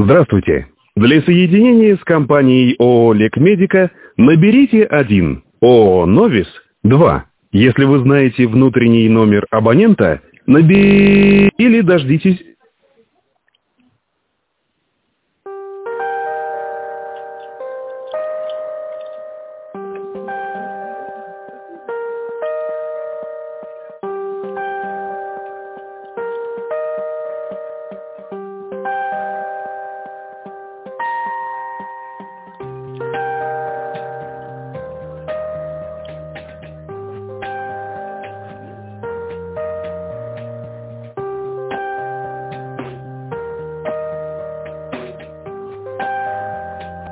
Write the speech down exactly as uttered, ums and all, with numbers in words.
Здравствуйте. Для соединения с компанией ООО «Лекмедика» наберите один, ООО «Новис» два. Если вы знаете внутренний номер абонента, наберите или дождитесь